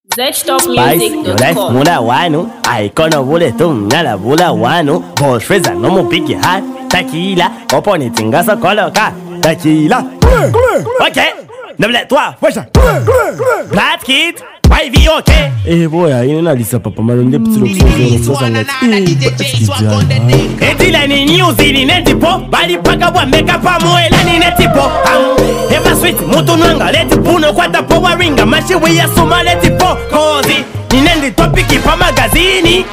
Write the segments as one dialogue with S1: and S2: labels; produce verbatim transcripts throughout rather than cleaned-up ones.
S1: zestop music dot com.
S2: Mula wanu, aikono bule tum nala bula wanu. Bolshweza no mupiki hat, tequila, oponi tingaso koloka, tequila. Okay, double-toi, wecha. Black Kid, Y V O K. Eh boy, yini nalisa papa malonde ptilo kusozo sanga. Eh dila ni news ni netipo, bali paka bwa meka pa moela ni netipo. Eva sweet mutu nwanga leti puno kwata power ringa mashi we ya suma leti po kozi. Ni nendi topiki pa magazini.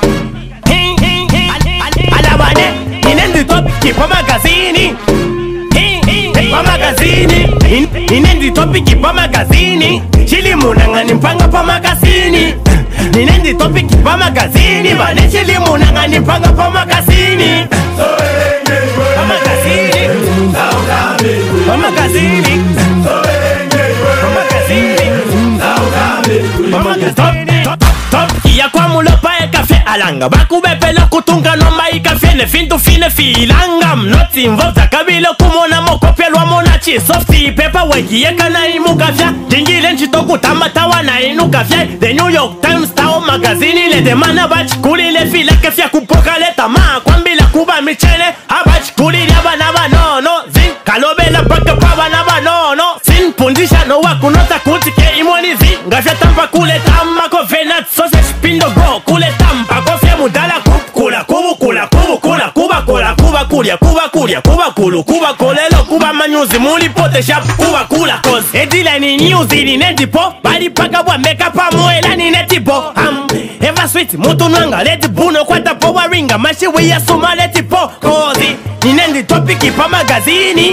S2: Alabane, ni nendi topiki pa magazini. Pa magazini, ninendi topiki pa magazini. Chili munanga nimpanga pa magazini. Ninendi topiki pa magazini. Bane chili munanga nimpanga pa magazini. Pa magazini, pa magazini, pa magazini, pa magazini. Top kia kwa mulopa e kafe alanga bakube pelo kutunga nomba i kafe ne fintu fine filanga not involved akabilo kumona mokopya lwa monachi softy paper weki yeka na imu kafya jingile nchitoku tamatawa na inu kafya The New York Times tao magazini le demana bach kuli le fila kefya kupoka le tama kwambila kuba michele abach kuli liaba na banono zin kalobela paka paba na banono sin pundisha no wakunota kutike imoni zin ngafya tampa kule tama kovenat sausage pindo go kule tampa kofya mudala kula kubu kula kubu kula kuba kula kuba kulia kuba kulia kuba kulu kuba kolelo kuba manyuzi muli pote shap kuba kula cause edila ni news ni netipo bali paka bwa meka pa moela ni netipo am Eva sweet mutu nwanga leti buno kwata power ringa mashi we ya suma letipo cause ni nendi topiki pa magazini.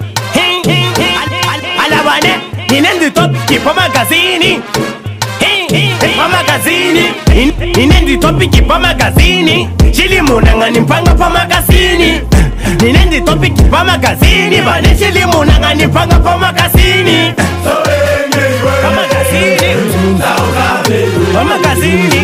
S2: Alabane, ni nendi topiki pa magazini. Pa magazini, ninendi topiki pa magazini. Chili munanga nimpanga pa magazini. Ninendi topiki pa magazini. Bane chili munanga nimpanga pa magazini. Pa magazini, pa magazini,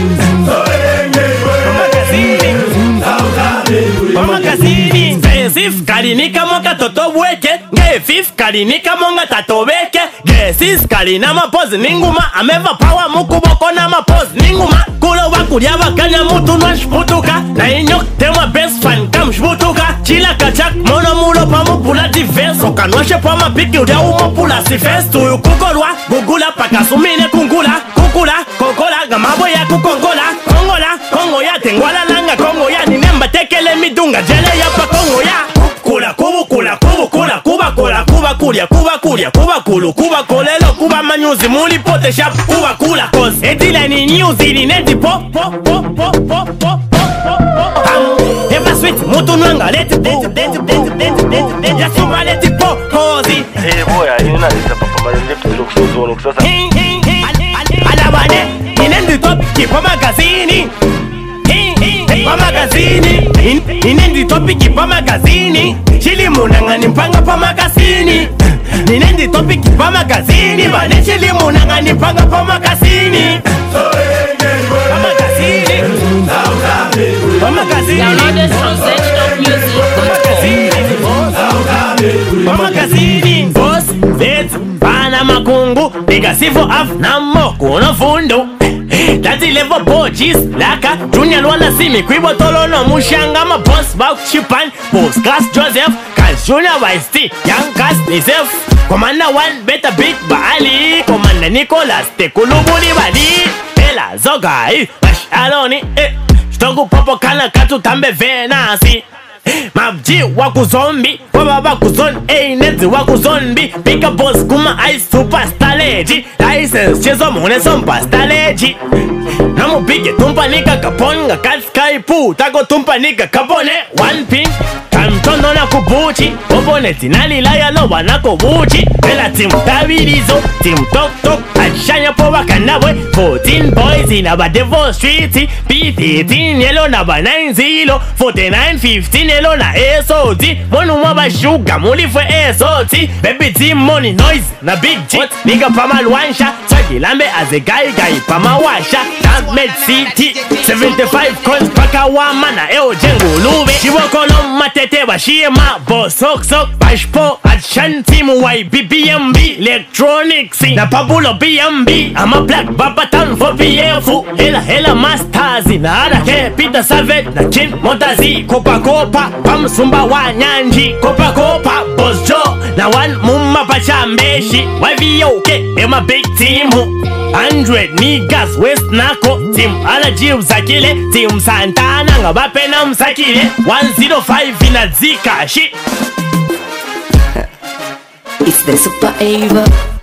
S2: pa magazini. Sif kalinika monga toto weke Ge fif kalinika monga tato weke Ge sis kalina mapozi ninguma Ameva pawa mukuboko na mapozi ninguma Kulo wakulia wakanya mutu nwa shputuka Na inyok tema best fan kam shputuka Chila kachak mono mulo pa mupula diverse Okanwashe pa mapiki udia umopula si fest Tuyu kukolwa gugula paka sumine kungula Kukula kokola gamabo ya kukongola Kongola kongo ya tengwala langa kongo ya Ninemba tekele midunga jele ya pa kongo ya Kula kubu kula kubu kula kuba kula kuba kulia kuba kulia kuba kulu kuba kolelo kuba manyuzi muli pote shap kuba kula cause edila ni news ni netipo po po po po po po Eva sweet mutu nwanga leti leti leti leti leti leti leti ya suma leti po cause
S3: eh boy yini nalisa papa malonde ptilo kusozo kusasa
S2: alabane ninendi topiki pa magazini. Pa magazini, ninendi topiki pa magazini. Chili munanga nimpanga pa magazini. Ninendi topiki pa magazini. Bane chili munanga nimpanga pa magazini. Pa magazini, pa magazini,
S1: Download this from zestop music dot com.
S2: pa magazini. Boss, vet, pana makungu Biga sivo af na moku no fundo Tati levo pojis, laka Junior wana simi kwibo tolo no mushanga Ma boss bak chipan, boss class Joseph Kals Junior Vice T, young cast Nisef Commander one, better big Baali Commander Nicholas, te kulubuli badi Ela zoga, eh, bash aloni eh Shtongu popo kana katu tambe venasi Mabji waku zombi Wababa kuzon Ey nezi waku zombi Pika boss kuma ice superstar leji License chezo mune sompa star leji Namu pike tumpa nika kaponga Katskai pu Tako tumpa nika kapone One pin Kamtondo na kubuchi Opponenti nali laya loba na kubuchi Bela team tabirizo Team tok tok Achanya po wakanabwe fourteen boys in aba Devil Street P thirteen yellow naba nine zero forty-nine fifteen yellow na S O T Monu mwaba shuga muli fwe S O T Baby team money noise na big G Nigga pamal one shot Check Kilambe azegai gai pamawasha Med City seventy-five coins paka wamana eo jengulube Chibokolo matete bashie ma bosok sok Bashpo adshan timu Y B B M B Electronics na pabulo B M B I'm a black babatan for P F Hela hela mastazi na ada ke Peter Savage na Chin Montazi Kopa kopa pamsumba wa nyanji Kopa kopa Boss Joe na one mumma pachambeshi Y V O K ema big team Hundred niggas West Nako Team Alaji Uzakile Team Santana Ngabape na msakile one oh five inazika shit
S1: It's the Super Ava.